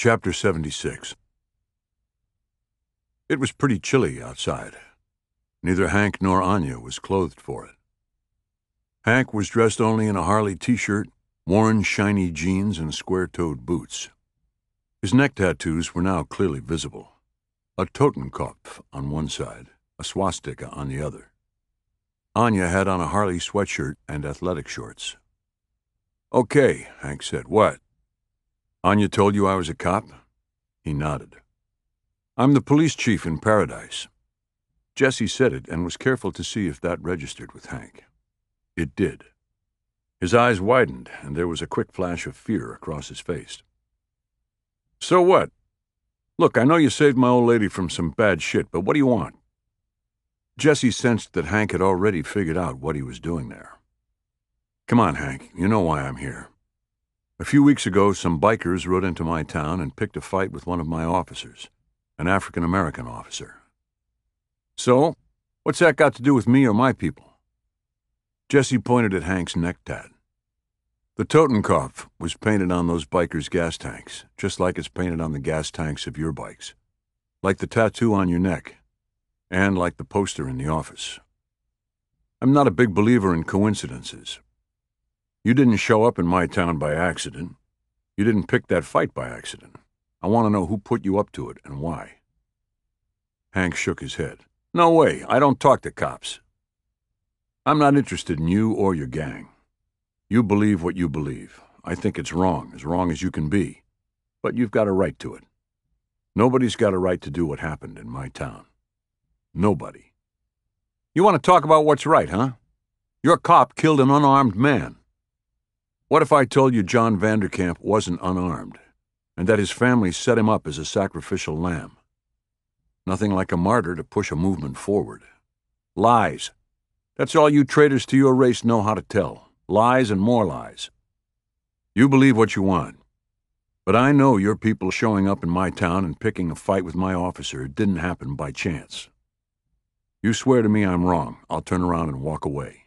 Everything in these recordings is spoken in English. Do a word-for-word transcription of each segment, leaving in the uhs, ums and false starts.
Chapter seventy-six. It was pretty chilly outside. Neither Hank nor Anya was clothed for it. Hank was dressed only in a Harley t-shirt, worn shiny jeans, and square-toed boots. His neck tattoos were now clearly visible. A Totenkopf on one side, a swastika on the other. Anya had on a Harley sweatshirt and athletic shorts. "Okay," Hank said. "What?" "Anya told you I was a cop?" He nodded. "I'm the police chief in Paradise." Jesse said it and was careful to see if that registered with Hank. It did. His eyes widened, and there was a quick flash of fear across his face. "So what? Look, I know you saved my old lady from some bad shit, but what do you want?" Jesse sensed that Hank had already figured out what he was doing there. "Come on, Hank, you know why I'm here. A few weeks ago, some bikers rode into my town and picked a fight with one of my officers, an African-American officer." "So, what's that got to do with me or my people?" Jesse pointed at Hank's neck tat. "The Totenkopf was painted on those bikers' gas tanks, just like it's painted on the gas tanks of your bikes. Like the tattoo on your neck, and like the poster in the office. I'm not a big believer in coincidences. You didn't show up in my town by accident. You didn't pick that fight by accident. I want to know who put you up to it and why." Hank shook his head. "No way. I don't talk to cops. I'm not interested in you or your gang. You believe what you believe. I think it's wrong, as wrong as you can be. But you've got a right to it. Nobody's got a right to do what happened in my town. Nobody." "You want to talk about what's right, huh? Your cop killed an unarmed man. What if I told you John Vanderkamp wasn't unarmed, and that his family set him up as a sacrificial lamb? Nothing like a martyr to push a movement forward. Lies. That's all you traitors to your race know how to tell. Lies and more lies. You believe what you want. But I know your people showing up in my town and picking a fight with my officer didn't happen by chance. You swear to me I'm wrong, I'll turn around and walk away."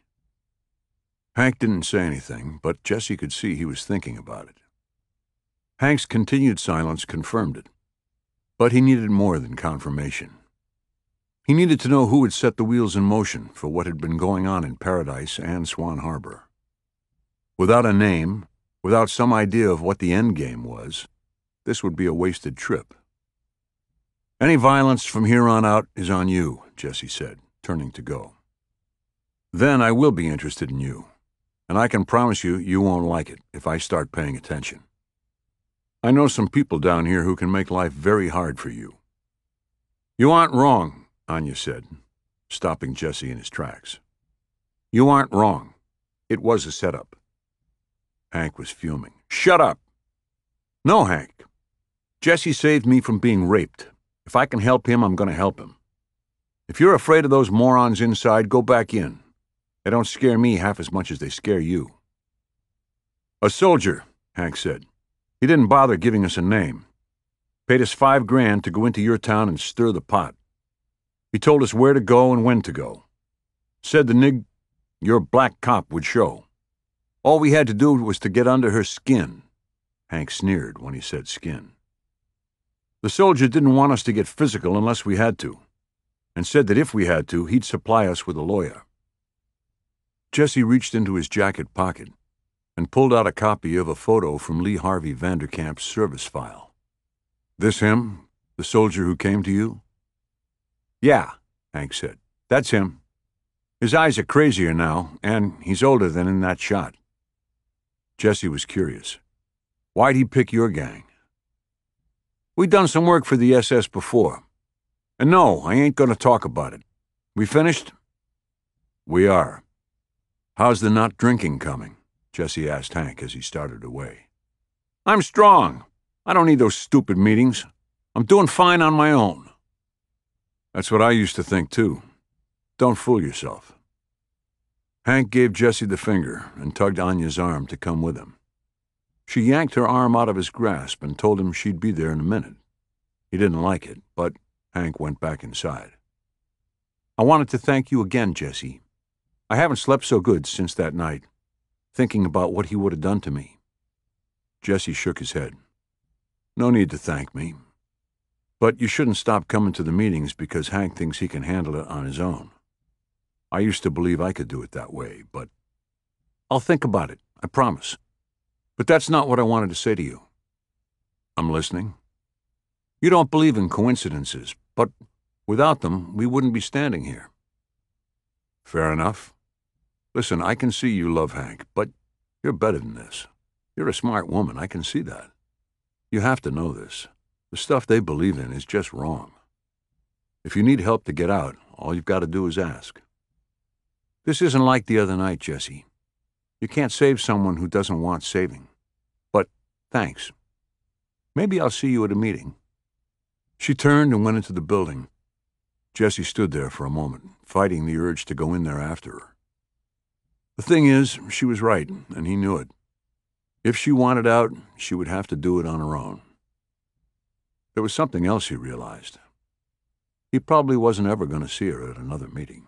Hank didn't say anything, but Jesse could see he was thinking about it. Hank's continued silence confirmed it. But he needed more than confirmation. He needed to know who had set the wheels in motion for what had been going on in Paradise and Swan Harbor. Without a name, without some idea of what the end game was, this would be a wasted trip. "Any violence from here on out is on you," Jesse said, turning to go. "Then I will be interested in you, and I can promise you you won't like it if I start paying attention. I know some people down here who can make life very hard for you." "You aren't wrong," Anya said, stopping Jesse in his tracks. "You aren't wrong. It was a setup." Hank was fuming. "Shut up!" "No, Hank. Jesse saved me from being raped. If I can help him, I'm going to help him. If you're afraid of those morons inside, go back in. They don't scare me half as much as they scare you." "A soldier," Hank said. "He didn't bother giving us a name. Paid us five grand to go into your town and stir the pot. He told us where to go and when to go. Said the nig... your black cop would show. All we had to do was to get under her skin." Hank sneered when he said skin. "The soldier didn't want us to get physical unless we had to, and said that if we had to, he'd supply us with a lawyer." Jesse reached into his jacket pocket and pulled out a copy of a photo from Lee Harvey Vanderkamp's service file. "This him? The soldier who came to you?" "Yeah," Hank said. "That's him. His eyes are crazier now, and he's older than in that shot." Jesse was curious. "Why'd he pick your gang?" "We done some work for the S S before. And no, I ain't gonna talk about it. We finished?" "We are. How's the not drinking coming?" Jesse asked Hank as he started away. "I'm strong. I don't need those stupid meetings. I'm doing fine on my own." "That's what I used to think, too. Don't fool yourself." Hank gave Jesse the finger and tugged Anya's arm to come with him. She yanked her arm out of his grasp and told him she'd be there in a minute. He didn't like it, but Hank went back inside. "I wanted to thank you again, Jesse. I haven't slept so good since that night, thinking about what he would have done to me." Jesse shook his head. No need to thank me. But you shouldn't stop coming to the meetings because Hank thinks he can handle it on his own. I used to believe I could do it that way, but I'll think about it, I promise. But that's not what I wanted to say to you. I'm listening. You don't believe in coincidences, but without them, we wouldn't be standing here. Fair enough. Listen, I can see you love Hank, but you're better than this. You're a smart woman, I can see that. You have to know this. The stuff they believe in is just wrong. If you need help to get out, all you've got to do is ask. This isn't like the other night, Jesse. You can't save someone who doesn't want saving. But thanks. Maybe I'll see you at a meeting. She turned and went into the building. Jesse stood there for a moment, fighting the urge to go in there after her. The thing is, she was right, and he knew it. If she wanted out, she would have to do it on her own. There was something else he realized. He probably wasn't ever going to see her at another meeting.